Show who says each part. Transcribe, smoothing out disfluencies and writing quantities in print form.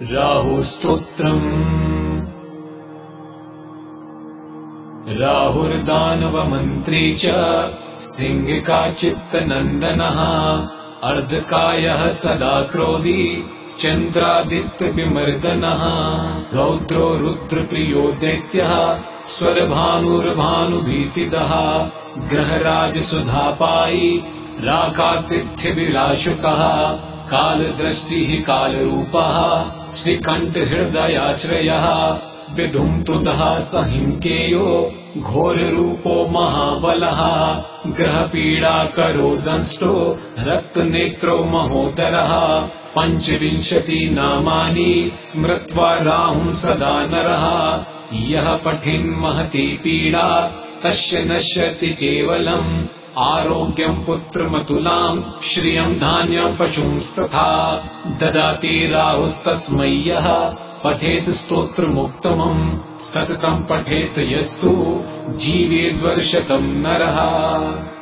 Speaker 1: राहुस्तोत्रम्। राहुर्दानवमन्त्री च सिंहिकाचित्तनन्दनः अर्धकायः सदा क्रोधी चन्द्रादित्यविमर्दनः रौद्रो रुद्रप्रियो दैत्यः स्वरभानुर्भानुभीतिदः ग्रहराजसुधापायी राकातिथ्यविलाशुकः कालदृष्टिः कालरूपः श्रीकण्ठहृदयाश्रयः विधुन्तुतः सहिंकेयो घोररूपो महाबलः ग्रहपीडाकरो दंष्टो रक्तनेत्रो महोदरः 25 नामानि स्मृत्वा राहुं सदा नरः यः पठेन् महती पीडा तस्य नश्यति केवलम् आरोग्यम् पुत्रमतुलाम् श्रियम् धान्यम् पशुंस्तथा ददाति राहुस्तस्मै यः पठेत् स्तोत्रमुत्तमम् सततम् पठेत् यस्तु जीवेद्वर्षतम् नरः।